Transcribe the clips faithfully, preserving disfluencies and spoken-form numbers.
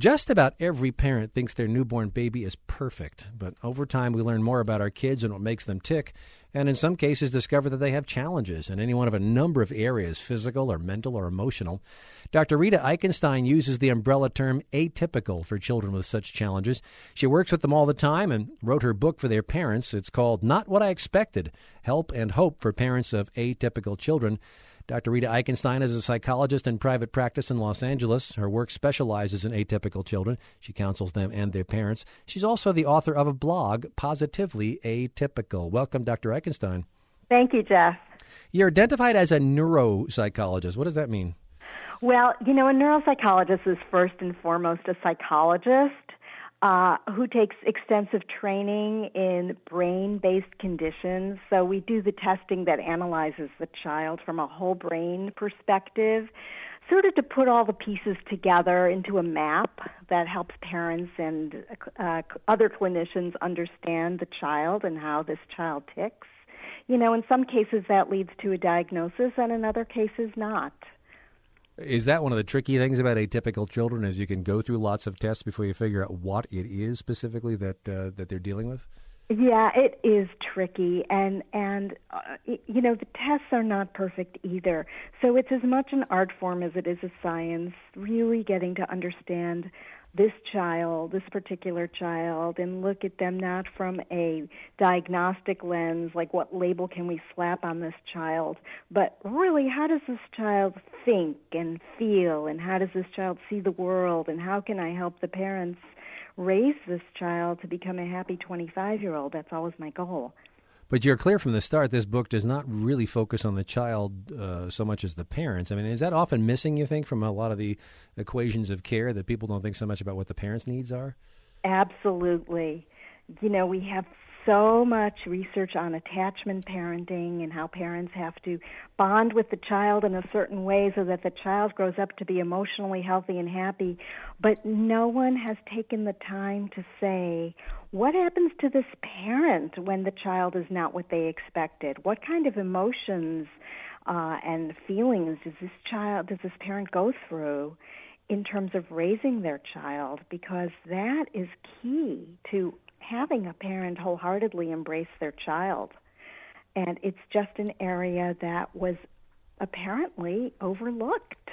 Just about every parent thinks their newborn baby is perfect, but over time we learn more about our kids and what makes them tick, and in some cases discover that they have challenges in any one of a number of areas, physical or mental or emotional. Doctor Rita Eichenstein uses the umbrella term atypical for children with such challenges. She works with them all the time and wrote her book for their parents. It's called Not What I Expected, Help and Hope for Parents of Atypical Children. Doctor Rita Eichenstein is a psychologist in private practice in Los Angeles. Her work specializes in atypical children. She counsels them and their parents. She's also the author of a blog, Positively Atypical. Welcome, Doctor Eichenstein. Thank you, Jeff. You're identified as a neuropsychologist. What does that mean? Well, you know, a neuropsychologist is first and foremost a psychologist uh, who takes extensive training in brain-based conditions. So we do the testing that analyzes the child from a whole brain perspective, sort of to put all the pieces together into a map that helps parents and uh, other clinicians understand the child and how this child ticks. You know, in some cases that leads to a diagnosis, and in other cases not. Is that one of the tricky things about atypical children, is you can go through lots of tests before you figure out what it is specifically that uh, that they're dealing with? Yeah, it is tricky, and and uh, you know, the tests are not perfect either. So it's as much an art form as it is a science, really getting to understand this child, this particular child, and look at them not from a diagnostic lens, like what label can we slap on this child, but really how does this child think and feel, and how does this child see the world, and how can I help the parents raise this child to become a happy twenty-five-year-old. That's always my goal. But you're clear from the start, this book does not really focus on the child uh, so much as the parents. I mean, is that often missing, you think, from a lot of the equations of care, that people don't think so much about what the parents' needs are? Absolutely. You know, we have so much research on attachment parenting and how parents have to bond with the child in a certain way so that the child grows up to be emotionally healthy and happy. But no one has taken the time to say, what happens to this parent when the child is not what they expected? What kind of emotions uh, and feelings does this child, does this parent go through in terms of raising their child? Because that is key to having a parent wholeheartedly embrace their child. And it's just an area that was apparently overlooked.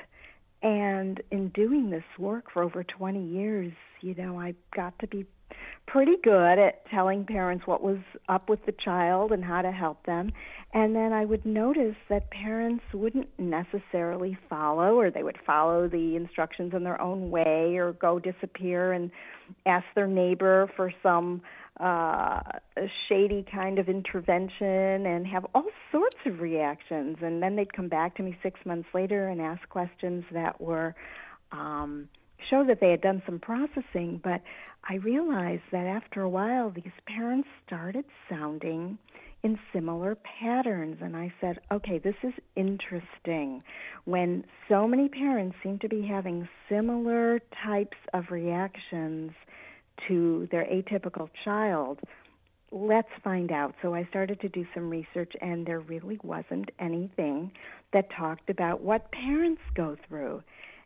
And in doing this work for over twenty years, you know, I got to be pretty good at telling parents what was up with the child and how to help them. And then I would notice that parents wouldn't necessarily follow, or they would follow the instructions in their own way, or go disappear and ask their neighbor for some uh, shady kind of intervention and have all sorts of reactions. And then they'd come back to me six months later and ask questions that were um, show that they had done some processing. But I realized that after a while, these parents started sounding in similar patterns. And I said, okay, this is interesting. When so many parents seem to be having similar types of reactions to their atypical child, let's find out. So I started to do some research, and there really wasn't anything that talked about what parents go through.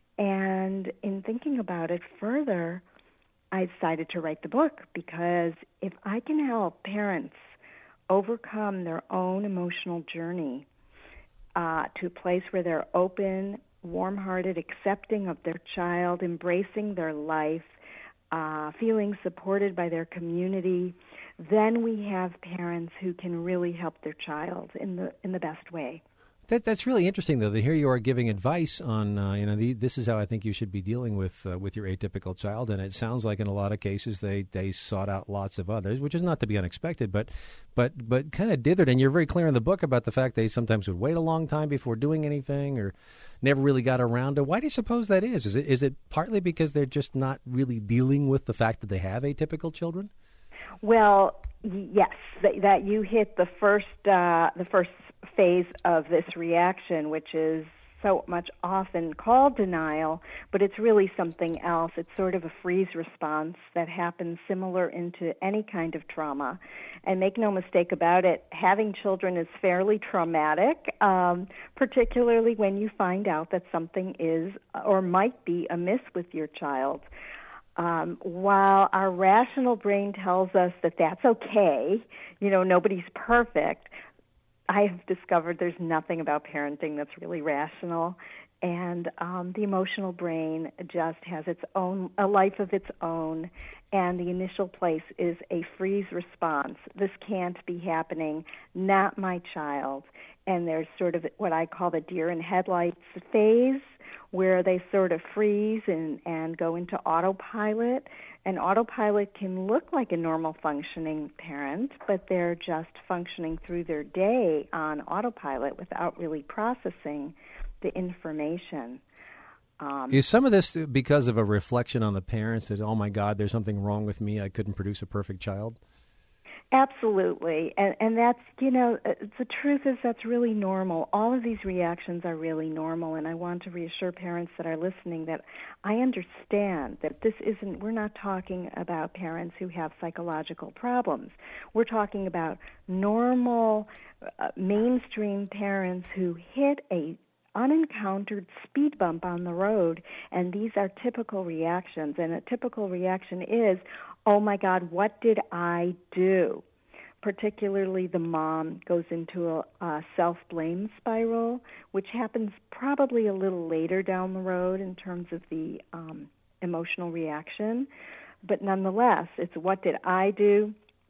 And in thinking about it further, I decided to write the book, because if I can help parents overcome their own emotional journey uh, to a place where they're open, warm-hearted, accepting of their child, embracing their life, uh, feeling supported by their community, then we have parents who can really help their child in the in the best way. That, that's really interesting, though, that here you are giving advice on, uh, you know, the, this is how I think you should be dealing with uh, with your atypical child. And it sounds like in a lot of cases they, they sought out lots of others, which is not to be unexpected, but but but kind of dithered. And you're very clear in the book about the fact they sometimes would wait a long time before doing anything, or never really got around to. Why do you suppose that is? Is it is it partly because they're just not really dealing with the fact that they have atypical children? Well, yes, that, that you hit the first uh, the first phase of this reaction, which is so much often called denial, but it's really something else. It's sort of a freeze response that happens similar into any kind of trauma. And make no mistake about it, having children is fairly traumatic, um, particularly when you find out that something is or might be amiss with your child. Um, while our rational brain tells us that that's okay, you know, nobody's perfect, I have discovered there's nothing about parenting that's really rational. And um, the emotional brain just has its own, a life of its own, and the initial place is a freeze response. This can't be happening, not my child. And there's sort of what I call the deer in headlights phase, where they sort of freeze and, and go into autopilot. And autopilot can look like a normal functioning parent, but they're just functioning through their day on autopilot without really processing the information. Um, Is some of this because of a reflection on the parents that, oh my God, there's something wrong with me, I couldn't produce a perfect child? Absolutely. And, and that's, you know, the truth is that's really normal. All of these reactions are really normal, and I want to reassure parents that are listening that I understand that this isn't, we're not talking about parents who have psychological problems. We're talking about normal, uh, mainstream parents who hit a unencountered speed bump on the road, and these are typical reactions. And a typical reaction is, oh my God, what did I do? Particularly the mom goes into a, a self-blame spiral, which happens probably a little later down the road in terms of the um, emotional reaction. But nonetheless, it's what did I do?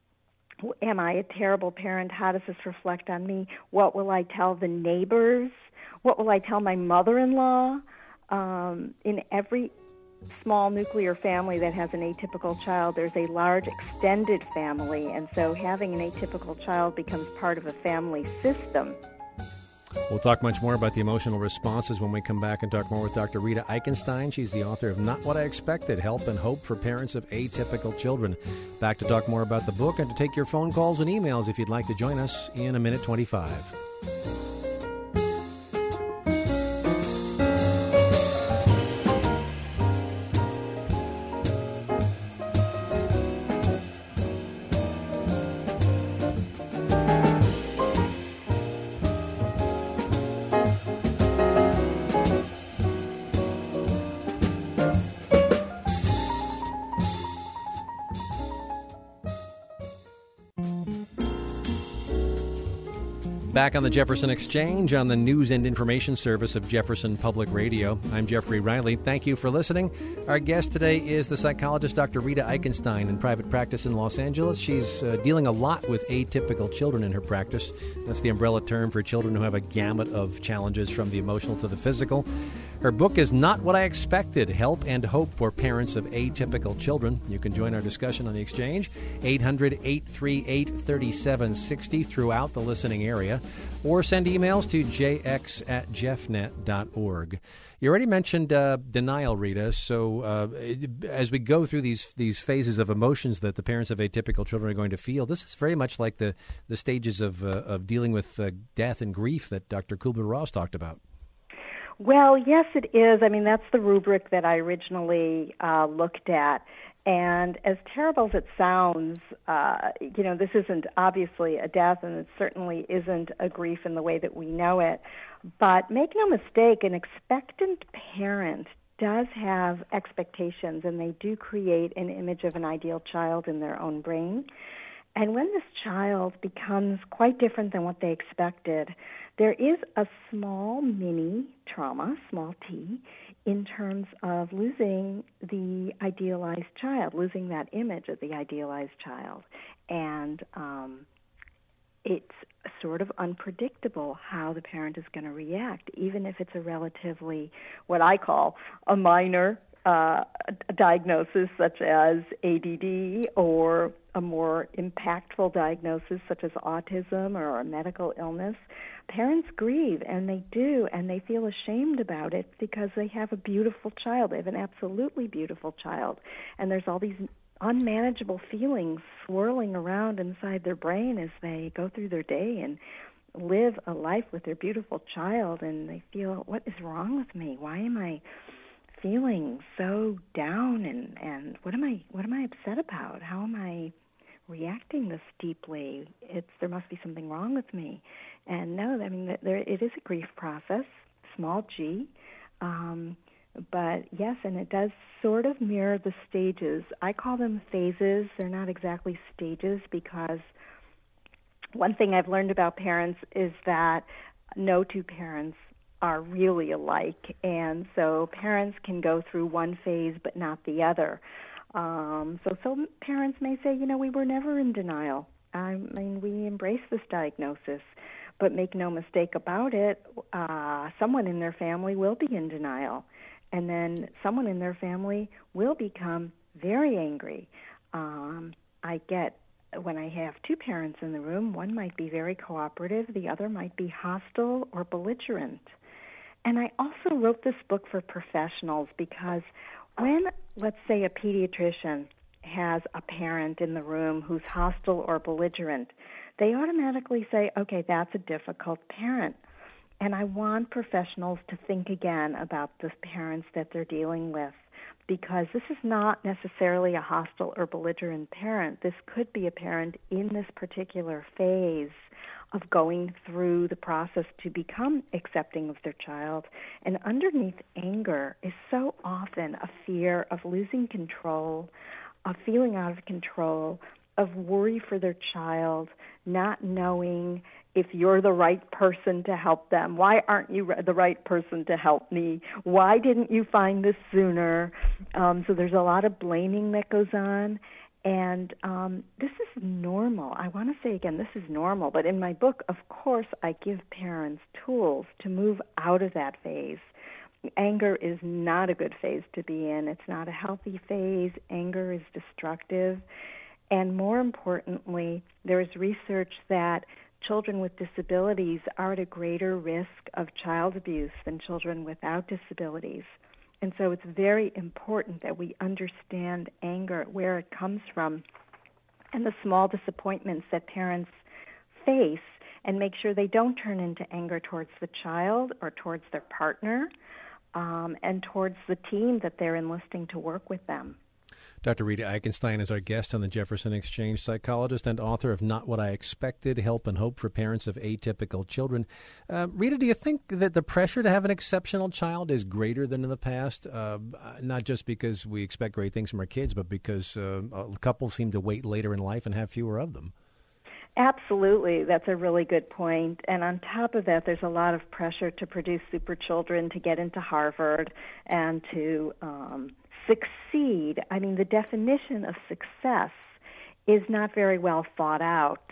Am I a terrible parent? How does this reflect on me? What will I tell the neighbors? What will I tell my mother-in-law? Um, in every small nuclear family that has an atypical child, there's a large extended family, and so having an atypical child becomes part of a family system. We'll talk much more about the emotional responses when we come back and talk more with Doctor Rita Eichenstein. She's the author of Not What I Expected, Help and Hope for Parents of Atypical Children. Back to talk more about the book and to take your phone calls and emails if you'd like to join us in a minute twenty-five. Back on the Jefferson Exchange on the News and Information Service of Jefferson Public Radio. I'm Jeffrey Riley. Thank you for listening. Our guest today is the psychologist Doctor Rita Eichenstein in private practice in Los Angeles. She's uh, dealing a lot with atypical children in her practice. That's the umbrella term for children who have a gamut of challenges from the emotional to the physical. Her book is Not What I Expected, Help and Hope for Parents of Atypical Children. You can join our discussion on the Exchange, eight hundred, eight three eight, three seven six zero throughout the listening area, or send emails to j x at jeffnet dot org. You already mentioned uh, denial, Rita, so uh, as we go through these these phases of emotions that the parents of atypical children are going to feel, this is very much like the, the stages of, uh, of dealing with uh, death and grief that Doctor Kubler-Ross talked about. Well, yes, it is. I mean, that's the rubric that I originally uh, looked at. And as terrible as it sounds, uh, you know, this isn't obviously a death, and it certainly isn't a grief in the way that we know it. But make no mistake, an expectant parent does have expectations, and they do create an image of an ideal child in their own brain. And when this child becomes quite different than what they expected, there is a small mini trauma, small t, in terms of losing the idealized child, losing that image of the idealized child. And um, it's sort of unpredictable how the parent is going to react, even if it's a relatively, what I call, a minor uh, diagnosis such as A D D, or a more impactful diagnosis such as autism or a medical illness. Parents grieve, and they do, and they feel ashamed about it because they have a beautiful child. They have an absolutely beautiful child, and there's all these unmanageable feelings swirling around inside their brain as they go through their day and live a life with their beautiful child, and they feel, what is wrong with me? Why am I feeling so down, and, and what am I what am I upset about? How am I reacting this deeply? It's there must be something wrong with me. And no, I mean, there it is a grief process, small g. Um, But yes, and it does sort of mirror the stages. I call them phases. They're not exactly stages, because one thing I've learned about parents is that no two parents are really alike. And so parents can go through one phase but not the other. Um, so some parents may say, you know, we were never in denial. I mean, we embrace this diagnosis. But make no mistake about it, uh, someone in their family will be in denial. And then someone in their family will become very angry. Um, I get, when I have two parents in the room, one might be very cooperative, the other might be hostile or belligerent. And I also wrote this book for professionals because when, let's say, a pediatrician has a parent in the room who's hostile or belligerent, they automatically say, okay, that's a difficult parent. And I want professionals to think again about the parents that they're dealing with, because this is not necessarily a hostile or belligerent parent. This could be a parent in this particular phase of going through the process to become accepting of their child. And underneath anger is so often a fear of losing control, of feeling out of control, of worry for their child, not knowing if you're the right person to help them. Why aren't you the right person to help me? Why didn't you find this sooner? Um, so there's a lot of blaming that goes on. And um, this is normal. I want to say again, this is normal. But in my book, of course, I give parents tools to move out of that phase. Anger is not a good phase to be in. It's not a healthy phase. Anger is destructive. And more importantly, there is research that children with disabilities are at a greater risk of child abuse than children without disabilities. And so it's very important that we understand anger, where it comes from, and the small disappointments that parents face, and make sure they don't turn into anger towards the child or towards their partner, um, and towards the team that they're enlisting to work with them. Doctor Rita Eichenstein is our guest on the Jefferson Exchange, psychologist and author of Not What I Expected, Help and Hope for Parents of Atypical Children. Uh, Rita, do you think that the pressure to have an exceptional child is greater than in the past, uh, not just because we expect great things from our kids, but because uh, couples seem to wait later in life and have fewer of them? Absolutely. That's a really good point. And on top of that, there's a lot of pressure to produce super children, to get into Harvard, and to um, succeed. I mean, the definition of success is not very well thought out.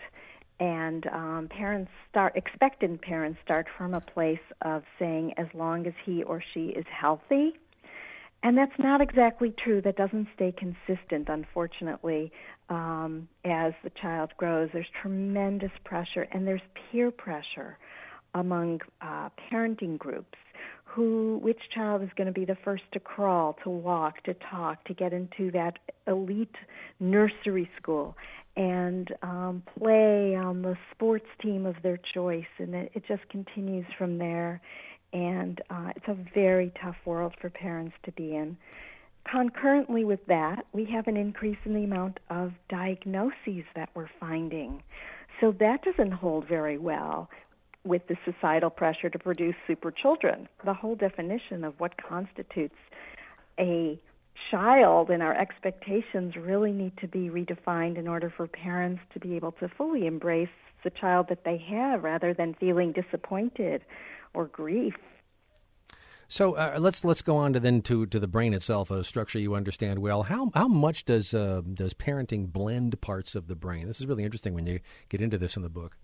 And um, parents start, expectant parents start from a place of saying, as long as he or she is healthy. And that's not exactly true. That doesn't stay consistent, unfortunately, um, as the child grows. There's tremendous pressure, and there's peer pressure among uh, parenting groups. Who, which child is going to be the first to crawl, to walk, to talk, to get into that elite nursery school and um, play on the sports team of their choice. And it, it just continues from there. And uh, it's a very tough world for parents to be in. Concurrently with that, we have an increase in the amount of diagnoses that we're finding. So that doesn't hold very well with the societal pressure to produce super children. The whole definition of what constitutes a child and our expectations really need to be redefined in order for parents to be able to fully embrace the child that they have rather than feeling disappointed or grief. So uh, let's let's go on to then to, to the brain itself, a structure you understand well. How how much does uh, does parenting blend parts of the brain? This is really interesting when you get into this in the book.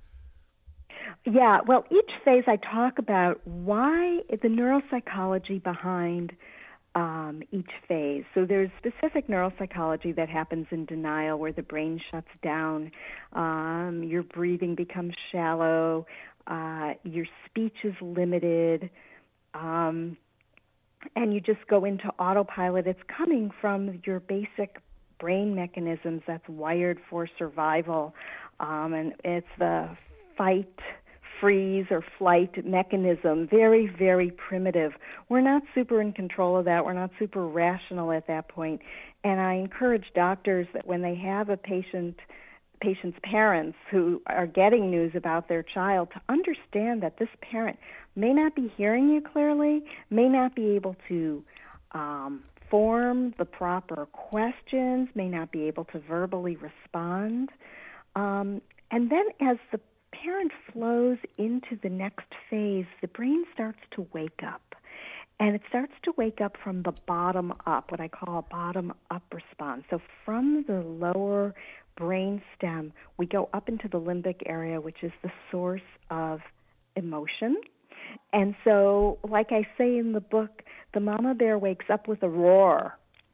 Yeah, well, each phase I talk about why the neuropsychology behind um, each phase. So there's specific neuropsychology that happens in denial, where the brain shuts down, um, your breathing becomes shallow, uh, your speech is limited, um, and you just go into autopilot. It's coming from your basic brain mechanisms that's wired for survival, um, and it's the fight, freeze, or flight mechanism, very, very primitive. We're not super in control of that. We're not super rational at that point. And I encourage doctors that when they have a patient, patient's parents who are getting news about their child, to understand that this parent may not be hearing you clearly, may not be able to um, form the proper questions, may not be able to verbally respond. Um, and then as the parent flows into the next phase, the brain starts to wake up. And it starts to wake up from the bottom up, what I call a bottom-up response. So from the lower brain stem, we go up into the limbic area, which is the source of emotion. And so, like I say in the book, the mama bear wakes up with a roar.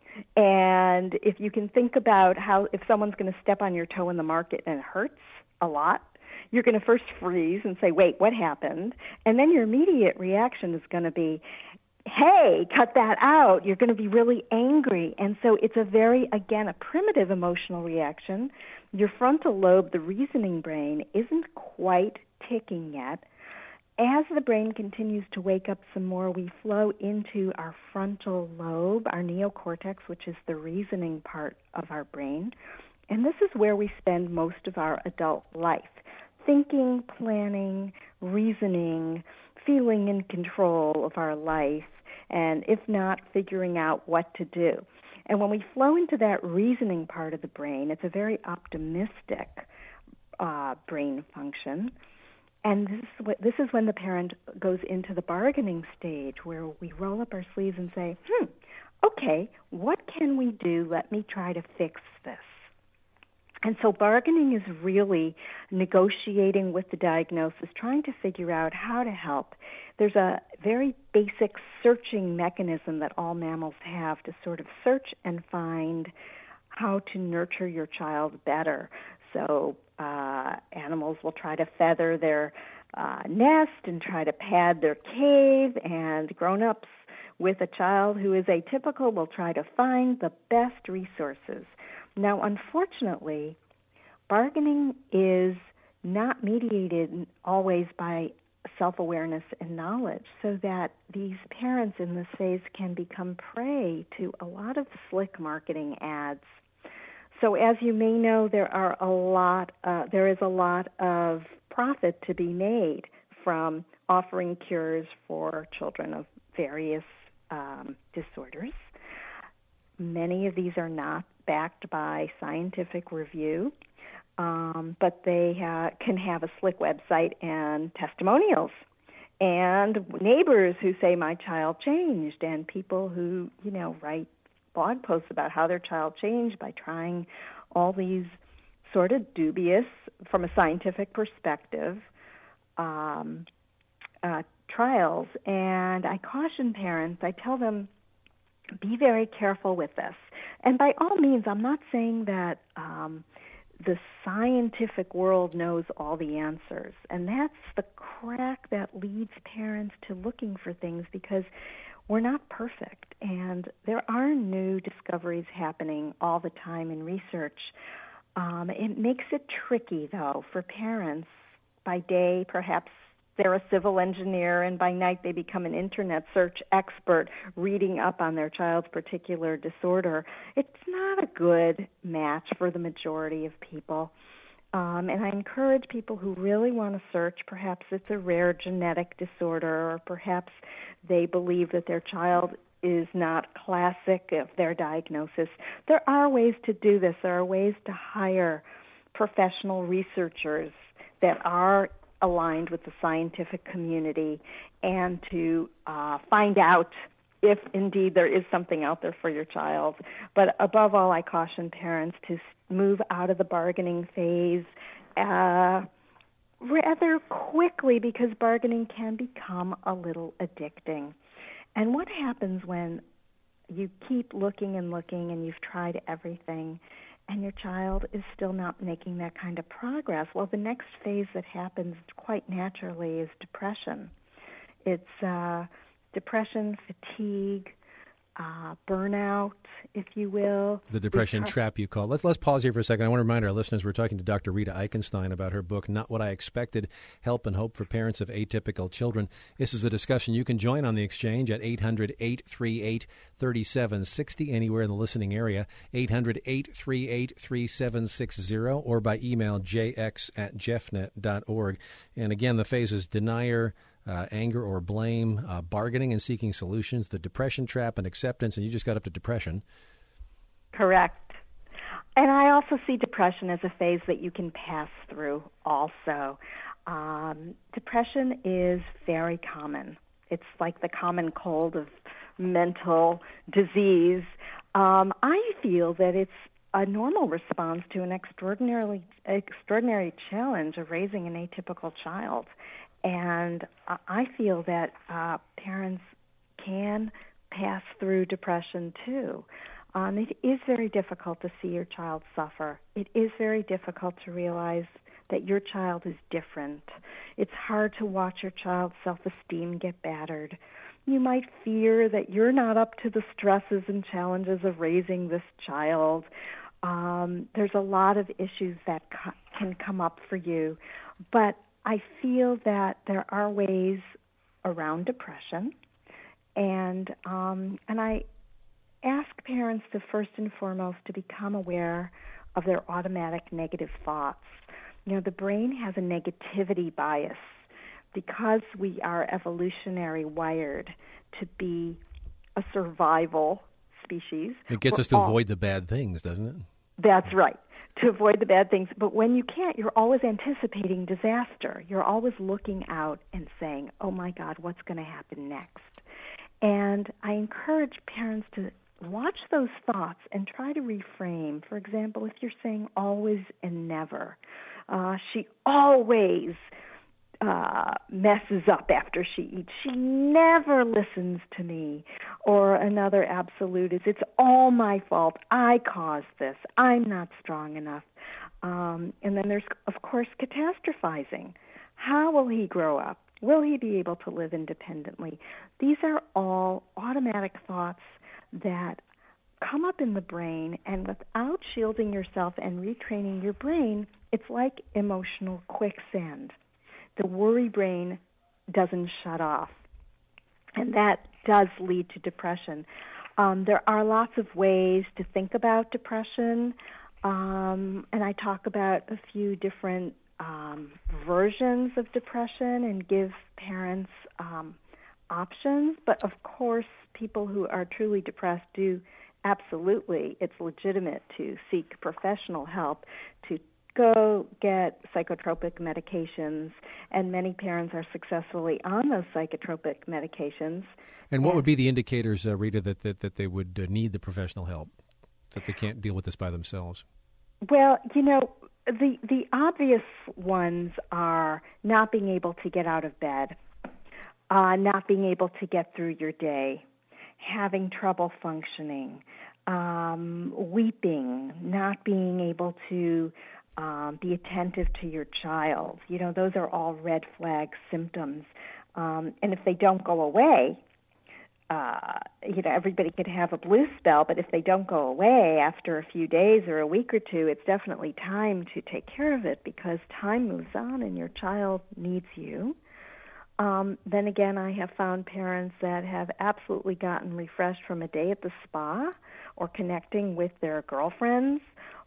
And if you can think about how if someone's going to step on your toe in the market and it hurts a lot, you're going to first freeze and say, wait, what happened? And then your immediate reaction is going to be, hey, cut that out. You're going to be really angry. And so it's a very, again, a primitive emotional reaction. Your frontal lobe, the reasoning brain, isn't quite ticking yet. As the brain continues to wake up some more, we flow into our frontal lobe, our neocortex, which is the reasoning part of our brain. And this is where we spend most of our adult life, thinking, planning, reasoning, feeling in control of our life, and if not, figuring out what to do. And when we flow into that reasoning part of the brain, it's a very optimistic uh, brain function. And this is, what, this is when the parent goes into the bargaining stage, where we roll up our sleeves and say, hmm, okay, what can we do? Let me try to fix this. And so bargaining is really negotiating with the diagnosis, trying to figure out how to help. There's a very basic searching mechanism that all mammals have to sort of search and find how to nurture your child better. So uh, animals will try to feather their uh, nest and try to pad their cave, and grown-ups with a child who is atypical will try to find the best resources. Now, unfortunately, bargaining is not mediated always by self-awareness and knowledge, so that these parents in this phase can become prey to a lot of slick marketing ads. So as you may know, there are a lot, uh, there is a lot of profit to be made from offering cures for children of various um, disorders. Many of these are not backed by scientific review, um, but they ha- can have a slick website and testimonials, and neighbors who say my child changed, and people who, you know, write blog posts about how their child changed by trying all these sort of dubious, from a scientific perspective, um, uh, trials. And I caution parents, I tell them, be very careful with this. And by all means, I'm not saying that um, the scientific world knows all the answers. And that's the crack that leads parents to looking for things, because we're not perfect. And there are new discoveries happening all the time in research. Um, it makes it tricky, though, for parents. By day, perhaps they're a civil engineer, and by night they become an internet search expert reading up on their child's particular disorder. It's not a good match for the majority of people. Um, and I encourage people who really want to search, perhaps it's a rare genetic disorder, or perhaps they believe that their child is not classic of their diagnosis. There are ways to do this. There are ways to hire professional researchers that are aligned with the scientific community, and to uh, find out if indeed there is something out there for your child. But above all, I caution parents to move out of the bargaining phase uh, rather quickly, because bargaining can become a little addicting. And what happens when you keep looking and looking and you've tried everything and your child is still not making that kind of progress? Well, the next phase that happens quite naturally is depression. It's uh, depression, fatigue, uh, burnout, if you will. The depression Because- trap, you call. Let's let's pause here for a second. I want to remind our listeners we're talking to Doctor Rita Eichenstein about her book, Not What I Expected, Help and Hope for Parents of Atypical Children. This is a discussion you can join on the exchange at eight hundred, eight three eight, three seven six zero, anywhere in the listening area, eight hundred, eight three eight, three seven six zero, or by email, j x at jeffnet dot org. And again, the phases: denier, uh, anger or blame, uh, bargaining and seeking solutions, the depression trap and acceptance, and you just got up to depression. Correct. And I also see depression as a phase that you can pass through also. Um, depression is very common. It's like the common cold of mental disease. Um, I feel that it's a normal response to an extraordinarily extraordinary challenge of raising an atypical child. And I feel that uh, parents can pass through depression too. Um, it is very difficult to see your child suffer. It is very difficult to realize that your child is different. It's hard to watch your child's self-esteem get battered. You might fear that you're not up to the stresses and challenges of raising this child. Um, there's a lot of issues that co- can come up for you. But I feel that there are ways around depression. And um, and I ask parents to first and foremost to become aware of their automatic negative thoughts. You know, the brain has a negativity bias because we are evolutionary wired to be a survival species. It gets us to all, avoid the bad things, doesn't it? That's right, to avoid the bad things. But when you can't, you're always anticipating disaster. You're always looking out and saying, oh, my God, what's going to happen next? And I encourage parents to watch those thoughts and try to reframe. For example, if you're saying always and never, uh, she always uh, messes up after she eats. She never listens to me. Or another absolute is, it's all my fault. I caused this. I'm not strong enough. Um, and then there's, of course, catastrophizing. How will he grow up? Will he be able to live independently? These are all automatic thoughts that come up in the brain, and without shielding yourself and retraining your brain, it's like emotional quicksand. The worry brain doesn't shut off, and that does lead to depression. Um, there are lots of ways to think about depression, um, and I talk about a few different um, versions of depression and give parents um, options. But of course, people who are truly depressed do absolutely, it's legitimate to seek professional help, to go get psychotropic medications, and many parents are successfully on those psychotropic medications. And what and, would be the indicators, uh, Rita, that, that, that they would uh, need the professional help, that they can't deal with this by themselves? Well, you know, the the obvious ones are not being able to get out of bed, uh, not being able to get through your day, having trouble functioning, um, weeping, not being able to um, be attentive to your child. You know, those are all red flag symptoms. Um, and if they don't go away, uh, you know, everybody could have a blue spell, but if they don't go away after a few days or a week or two, it's definitely time to take care of it because time moves on and your child needs you. Um, then again, I have found parents that have absolutely gotten refreshed from a day at the spa or connecting with their girlfriends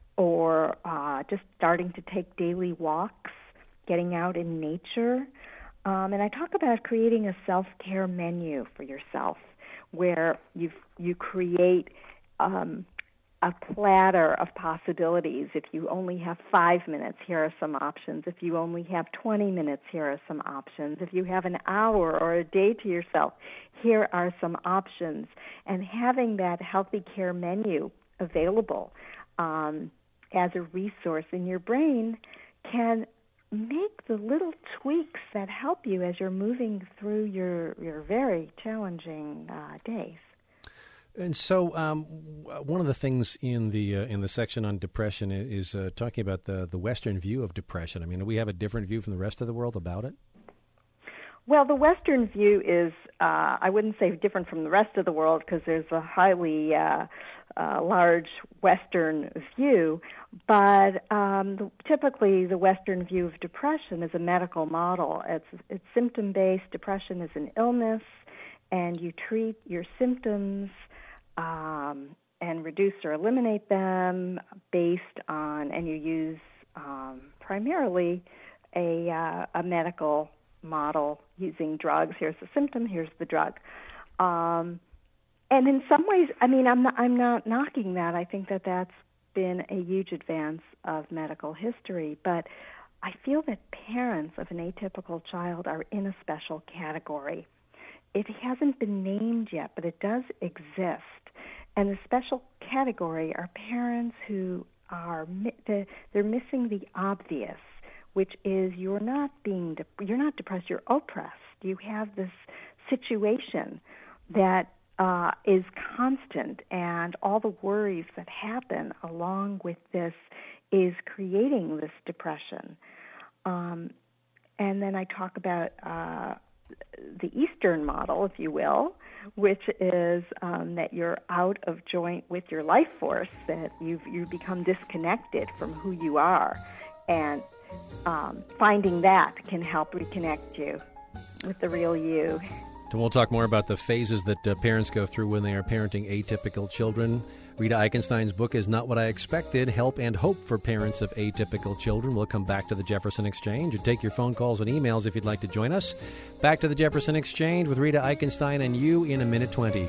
or uh, just starting to take daily walks, getting out in nature. Um, and I talk about creating a self-care menu for yourself where you you create um, a platter of possibilities. If you only have five minutes, here are some options. If you only have twenty minutes, here are some options. If you have an hour or a day to yourself, here are some options. And having that healthy care menu available um, as a resource in your brain can make the little tweaks that help you as you're moving through your, your very challenging uh, days. And so, um, one of the things in the uh, in the section on depression is uh, talking about the the Western view of depression. I mean, do we have a different view from the rest of the world about it? Well, the Western view is, uh, I wouldn't say different from the rest of the world because there's a highly uh, uh, large Western view, but um, the, typically the Western view of depression is a medical model. It's, it's symptom-based. Depression is an illness, and you treat your symptoms um, and reduce or eliminate them based on, and you use um, primarily a, uh, a medical model using drugs. Here's the symptom, here's the drug. Um, and in some ways, I mean, I'm not, I'm not knocking that. I think that that's been a huge advance of medical history. But I feel that parents of an atypical child are in a special category. It hasn't been named yet, but it does exist. And the special category are parents who are they're missing the obvious, which is you're not being you're not depressed, you're oppressed. You have this situation that uh, is constant, and all the worries that happen along with this is creating this depression. Um, and then I talk about uh, the Eastern model, if you will, which is um, that you're out of joint with your life force, that you've you become disconnected from who you are, and um, finding that can help reconnect you with the real you. And we'll talk more about the phases that uh, parents go through when they are parenting atypical children. Rita Eichenstein's book is Not What I Expected, Help and Hope for Parents of Atypical Children. We'll come back to the Jefferson Exchange and take your phone calls and emails if you'd like to join us. Back to the Jefferson Exchange with Rita Eichenstein and you in a minute twenty.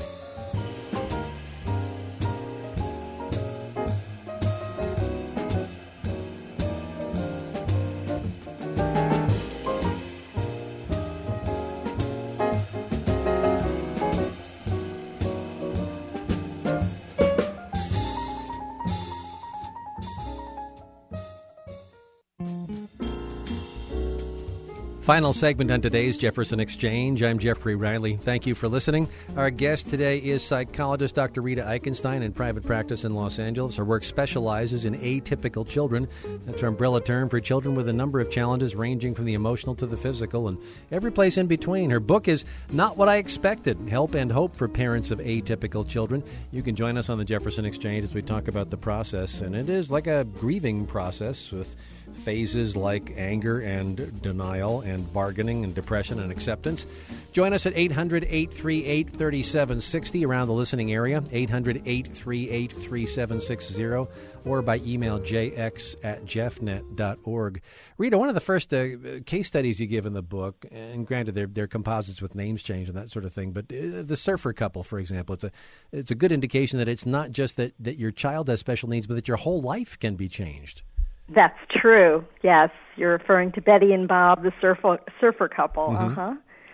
Final segment on today's Jefferson Exchange. I'm Jeffrey Riley. Thank you for listening. Our guest today is psychologist Doctor Rita Eichenstein in private practice in Los Angeles. Her work specializes in atypical children. That's her umbrella term for children with a number of challenges ranging from the emotional to the physical and every place in between. Her book is Not What I Expected, Help and Hope for Parents of Atypical Children. You can join us on the Jefferson Exchange as we talk about the process. And it is like a grieving process with phases like anger and denial and bargaining and depression and acceptance. Join us at eight hundred, eight three eight, three seven six zero around the listening area, eight hundred, eight three eight, three seven six zero, or by email jx at jeffnet dot org. Rita, one of the first uh, case studies you give in the book, and granted they're, they're composites with names changed and that sort of thing, but uh, the surfer couple, for example, it's a it's a good indication that it's not just that, that your child has special needs, but that your whole life can be changed. That's true. Yes, you're referring to Betty and Bob, the surfer surfer couple. Mm-hmm. Uh huh.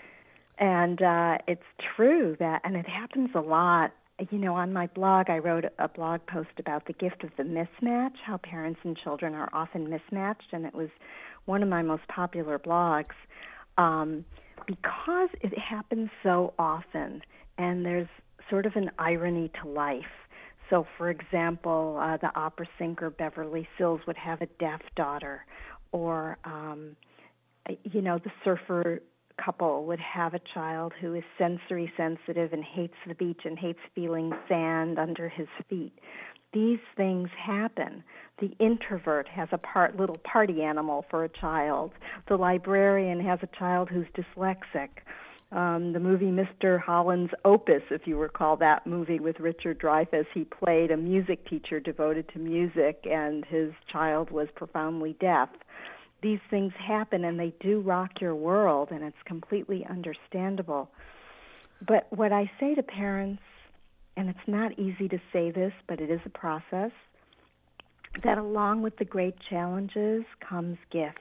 And uh, it's true that, and it happens a lot. You know, on my blog, I wrote a blog post about the gift of the mismatch, how parents and children are often mismatched, and it was one of my most popular blogs um, because it happens so often, and there's sort of an irony to life. So, for example, uh, the opera singer Beverly Sills would have a deaf daughter, or, um, you know, the surfer couple would have a child who is sensory sensitive and hates the beach and hates feeling sand under his feet. These things happen. The introvert has a part, little party animal for a child. The librarian has a child who's dyslexic. Um, the movie Mister Holland's Opus, if you recall that movie with Richard Dreyfuss, he played a music teacher devoted to music, and his child was profoundly deaf. These things happen, and they do rock your world, and it's completely understandable. But what I say to parents, and it's not easy to say this, but it is a process, that along with the great challenges comes gifts.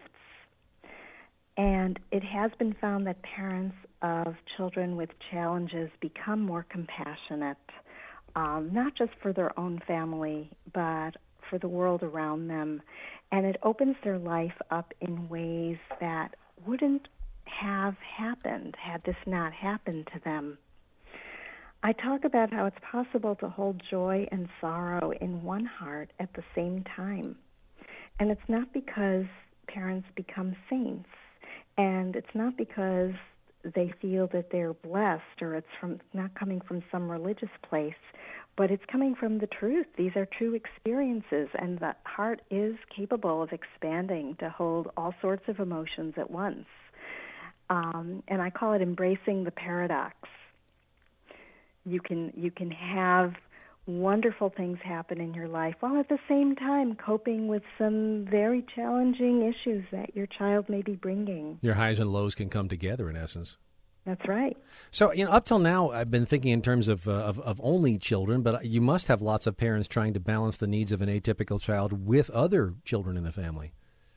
And it has been found that parents of children with challenges become more compassionate, um, not just for their own family, but for the world around them. And it opens their life up in ways that wouldn't have happened had this not happened to them. I talk about how it's possible to hold joy and sorrow in one heart at the same time. And it's not because parents become saints. And it's not because they feel that they're blessed or it's from not coming from some religious place, but it's coming from the truth. These are true experiences, and the heart is capable of expanding to hold all sorts of emotions at once. Um, and I call it embracing the paradox. You can you can have wonderful things happen in your life, while at the same time coping with some very challenging issues that your child may be bringing. Your highs and lows can come together, in essence. That's right. So, you know, up till now, I've been thinking in terms of, uh, of of only children, but you must have lots of parents trying to balance the needs of an atypical child with other children in the family.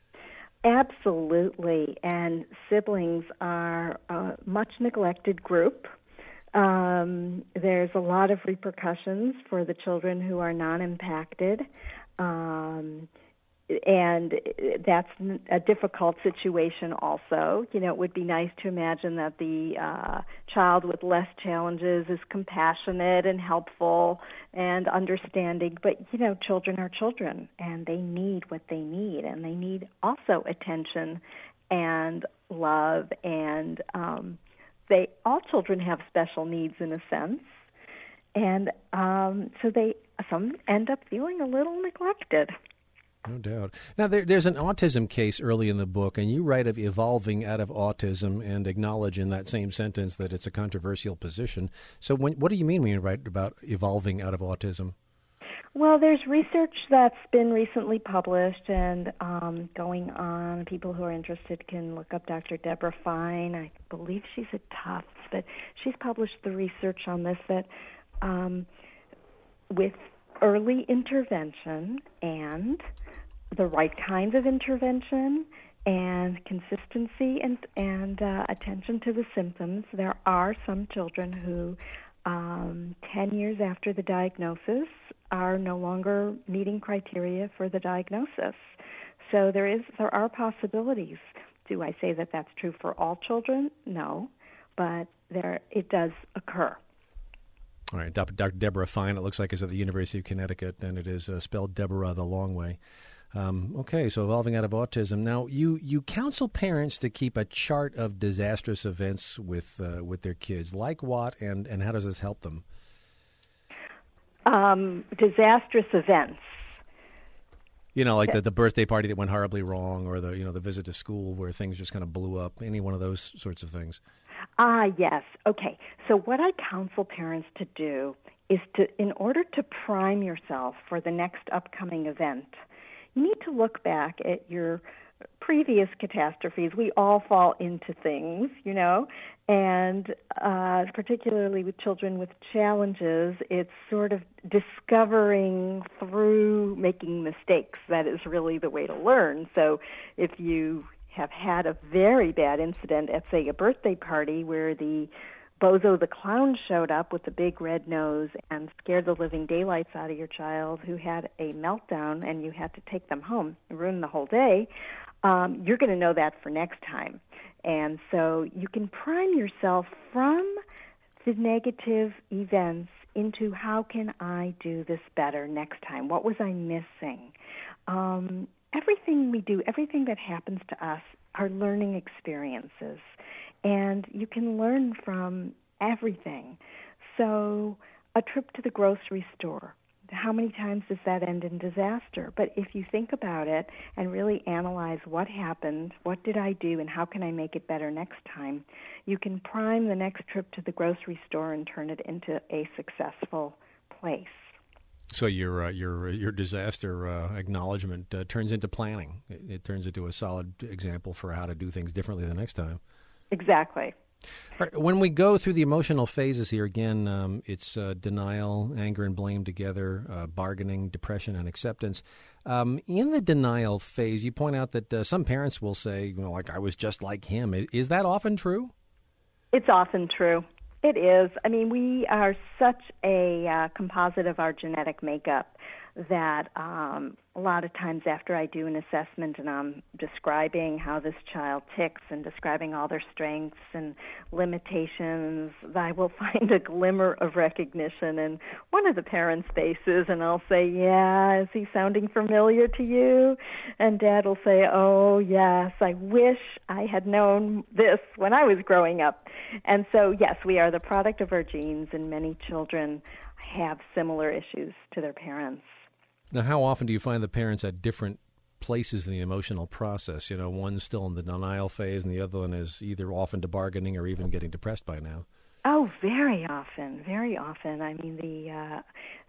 Absolutely, and siblings are a much neglected group. Um, there's a lot of repercussions for the children who are non-impacted, um, and that's a difficult situation also. You know, it would be nice to imagine that the uh, child with less challenges is compassionate and helpful and understanding, but, you know, children are children, and they need what they need, and they need also attention and love, and um They all children have special needs in a sense, and um, so they some end up feeling a little neglected. No doubt. Now, there, there's an autism case early in the book, and you write of evolving out of autism and acknowledge in that same sentence that it's a controversial position. So, when, what do you mean when you write about evolving out of autism? Well, there's research that's been recently published and um, going on. People who are interested can look up Doctor Deborah Fine. I believe she's at Tufts, but she's published the research on this that um, with early intervention and the right kinds of intervention and consistency and, and uh, attention to the symptoms, there are some children who Um, ten years after the diagnosis are no longer meeting criteria for the diagnosis. So there is, there are possibilities. Do I say that that's true for all children? No, but there it does occur. All right, Doctor Deborah Fine, it looks like, is at the University of Connecticut, and it is uh, spelled Deborah the long way. Um, okay, so evolving out of autism. Now, you, you counsel parents to keep a chart of disastrous events with uh, with their kids. Like what, and, and how does this help them? Um, disastrous events. You know, like the, the birthday party that went horribly wrong, or the you know the visit to school where things just kind of blew up. Any one of those sorts of things. Ah, yes. Okay. So what I counsel parents to do is to, in order to prime yourself for the next upcoming event, you need to look back at your previous catastrophes. We all fall into things, you know, and uh, particularly with children with challenges, it's sort of discovering through making mistakes. That is really the way to learn. So if you have had a very bad incident at, say, a birthday party where the Bozo the Clown showed up with a big red nose and scared the living daylights out of your child who had a meltdown and you had to take them home and ruin the whole day, um, you're going to know that for next time. And so you can prime yourself from the negative events into how can I do this better next time? What was I missing? Um, everything we do, everything that happens to us are learning experiences. And you can learn from everything. So a trip to the grocery store, how many times does that end in disaster? But if you think about it and really analyze what happened, what did I do, and how can I make it better next time, you can prime the next trip to the grocery store and turn it into a successful place. So your uh, your your disaster uh, acknowledgement uh, turns into planning. It, it turns into a solid example for how to do things differently the next time. Exactly. All right, when we go through the emotional phases here, again, um, it's uh, denial, anger and blame together, uh, bargaining, depression, and acceptance. Um, in the denial phase, you point out that uh, some parents will say, you know, like, I was just like him. Is that often true? It's often true. It is. I mean, we are such a uh, composite of our genetic makeup that um, a lot of times after I do an assessment and I'm describing how this child ticks and describing all their strengths and limitations, I will find a glimmer of recognition in one of the parents' faces, and I'll say, yeah, is he sounding familiar to you? And Dad will say, oh, yes, I wish I had known this when I was growing up. And so, yes, we are the product of our genes, and many children have similar issues to their parents. Now, how often do you find the parents at different places in the emotional process? You know, one's still in the denial phase and the other one is either off into bargaining or even getting depressed by now. Oh, very often, very often. I mean, the uh,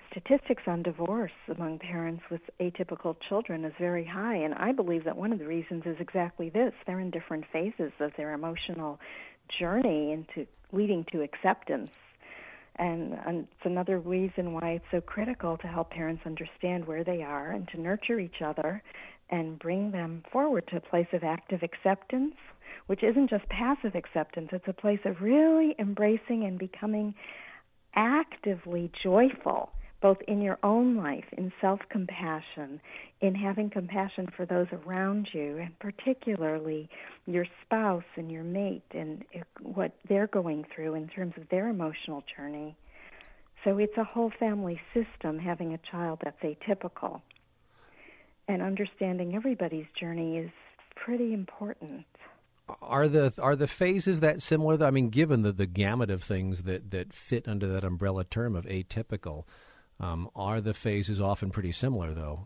statistics on divorce among parents with atypical children is very high, and I believe that one of the reasons is exactly this. They're in different phases of their emotional journey into leading to acceptance. And, and it's another reason why it's so critical to help parents understand where they are and to nurture each other and bring them forward to a place of active acceptance, which isn't just passive acceptance. It's a place of really embracing and becoming actively joyful, both in your own life, in self-compassion, in having compassion for those around you, and particularly your spouse and your mate and what they're going through in terms of their emotional journey. So it's a whole family system, having a child that's atypical. And understanding everybody's journey is pretty important. Are the are the phases that similar? I mean, given the, the gamut of things that, that fit under that umbrella term of atypical, um, are the phases often pretty similar, though?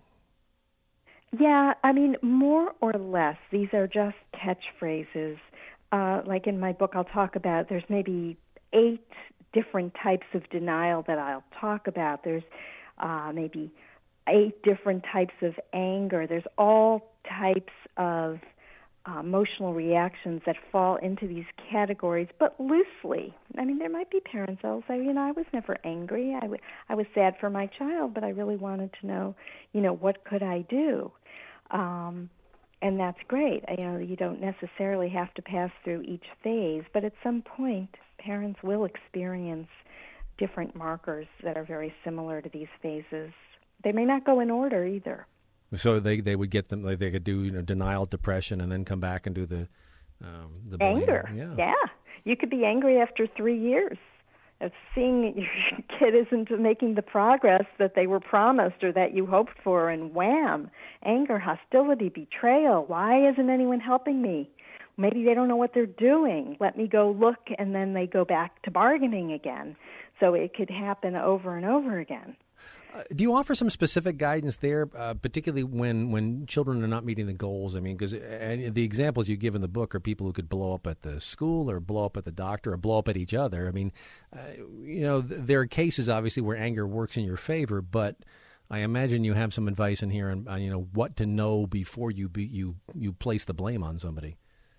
Yeah, I mean, more or less. These are just catchphrases. Uh, like in my book, I'll talk about, there's maybe eight different types of denial that I'll talk about. There's uh, maybe eight different types of anger. There's all types of Uh, emotional reactions that fall into these categories, but loosely. I mean, there might be parents that will say, you know, I was never angry. I, w- I was sad for my child, but I really wanted to know, you know, what could I do? Um, and that's great. You know, you don't necessarily have to pass through each phase, but at some point, parents will experience different markers that are very similar to these phases. They may not go in order either. So they, they would get them, like they could do, you know, denial, depression, and then come back and do the um, the blame. Anger. Yeah. yeah, you could be angry after three years of seeing your kid isn't making the progress that they were promised or that you hoped for, and wham, anger, hostility, betrayal. Why isn't anyone helping me? Maybe they don't know what they're doing. Let me go look, and then they go back to bargaining again. So it could happen over and over again. Uh, do you offer some specific guidance there, uh, particularly when, when children are not meeting the goals? I mean, because the examples you give in the book are people who could blow up at the school or blow up at the doctor or blow up at each other. I mean, uh, you know, th- there are cases, obviously, where anger works in your favor, but I imagine you have some advice in here on, on you know, what to know before you be, you you place the blame on somebody.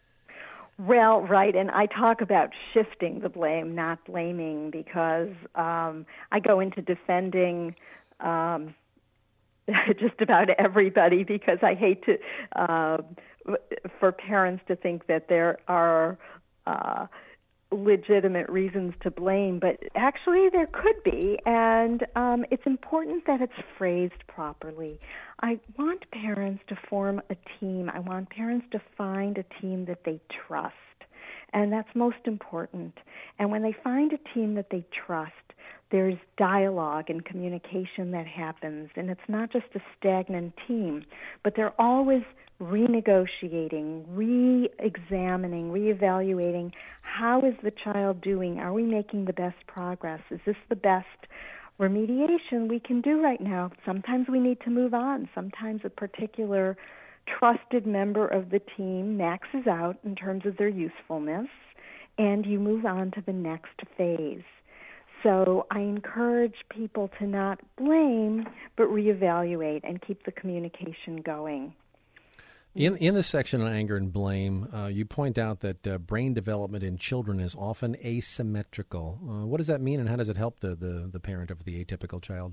Well, right, and I talk about shifting the blame, not blaming, because um, I go into defending Um, just about everybody, because I hate to uh, for parents to think that there are uh, legitimate reasons to blame, but actually there could be, and um, it's important that it's phrased properly. I want parents to form a team. I want parents to find a team that they trust, and that's most important. And when they find a team that they trust, there's dialogue and communication that happens, and it's not just a stagnant team, but they're always renegotiating, re-examining, re-evaluating. How is the child doing? Are we making the best progress? Is this the best remediation we can do right now? Sometimes we need to move on. Sometimes a particular trusted member of the team maxes out in terms of their usefulness, and you move on to the next phase. So I encourage people to not blame, but reevaluate and keep the communication going. In in the section on anger and blame, uh, you point out that uh, brain development in children is often asymmetrical. Uh, what does that mean, and how does it help the, the, the parent of the atypical child?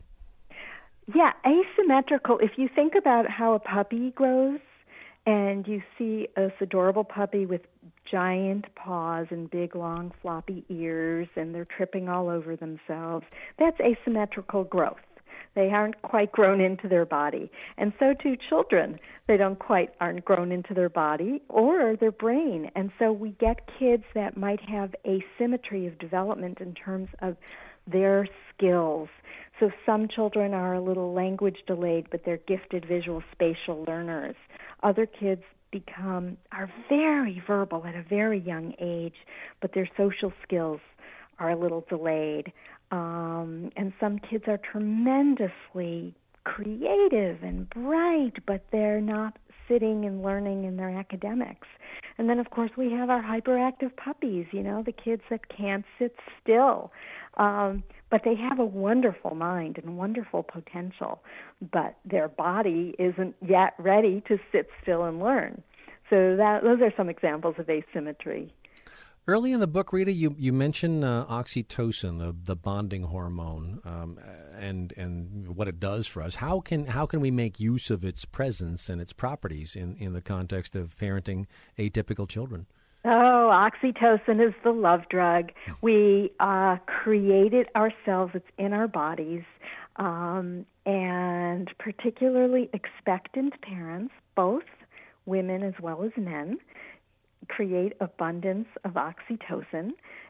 Yeah, asymmetrical. If you think about how a puppy grows, and you see this adorable puppy with giant paws and big, long, floppy ears, and they're tripping all over themselves, that's asymmetrical growth. They aren't quite grown into their body. And so too children. They don't quite aren't grown into their body or their brain. And so we get kids that might have asymmetry of development in terms of their skills. So some children are a little language delayed, but they're gifted visual spatial learners. Other kids become are very verbal at a very young age, but their social skills are a little delayed. Um, and some kids are tremendously creative and bright, but they're not sitting and learning in their academics. And then, of course, we have our hyperactive puppies, you know, the kids that can't sit still. Um, but they have a wonderful mind and wonderful potential, but their body isn't yet ready to sit still and learn. So that those are some examples of asymmetry. Early in the book, Rita, you, you mentioned uh, oxytocin, the, the bonding hormone, um, and and what it does for us. How can how can we make use of its presence and its properties in, in the context of parenting atypical children? Oh, oxytocin is the love drug. We uh, create it ourselves. It's in our bodies. Um, and particularly expectant parents, both women as well as men, create abundance of oxytocin.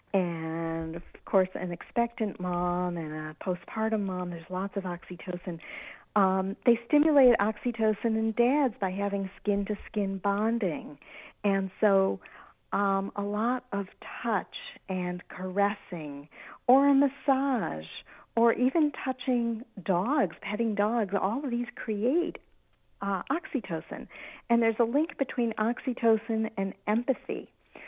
And, of course, an expectant mom and a postpartum mom, there's lots of oxytocin. Um, they stimulate oxytocin in dads by having skin-to-skin bonding. And so um, a lot of touch and caressing or a massage or even touching dogs, petting dogs, all of these create Uh, oxytocin. And there's a link between oxytocin and empathy.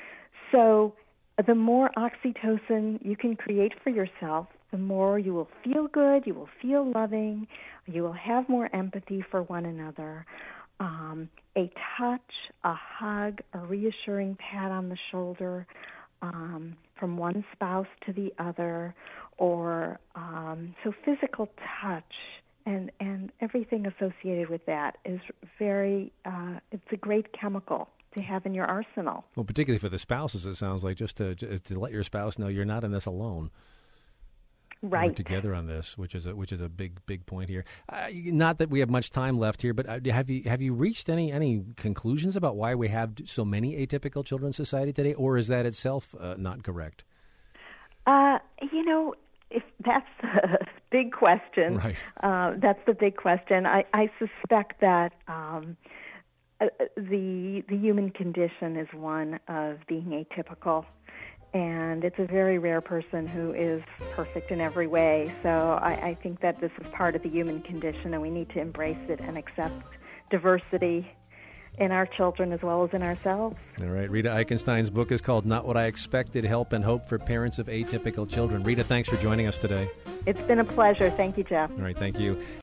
So the more oxytocin you can create for yourself, the more you will feel good, you will feel loving, you will have more empathy for one another. Um, a touch, a hug, a reassuring pat on the shoulder um, from one spouse to the other, or um, so physical touch and and everything associated with that is very, uh, it's a great chemical to have in your arsenal. Well, particularly for the spouses, it sounds like, just to just to let your spouse know you're not in this alone. Right. We're together on this, which is a which is a big big point here. Uh, not that we have much time left here, but uh, have you have you reached any any conclusions about why we have so many atypical children in society today, or is that itself uh, not correct? Uh, you know, if that's the big question. Right. Uh, that's the big question. I, I suspect that um, uh, the the human condition is one of being atypical, and it's a very rare person who is perfect in every way. So I, I think that this is part of the human condition, and we need to embrace it and accept diversity in our children as well as in ourselves. All right. Rita Eichenstein's book is called Not What I Expected, Help and Hope for Parents of Atypical Children. Rita, thanks for joining us today. It's been a pleasure. Thank you, Jeff. All right. Thank you.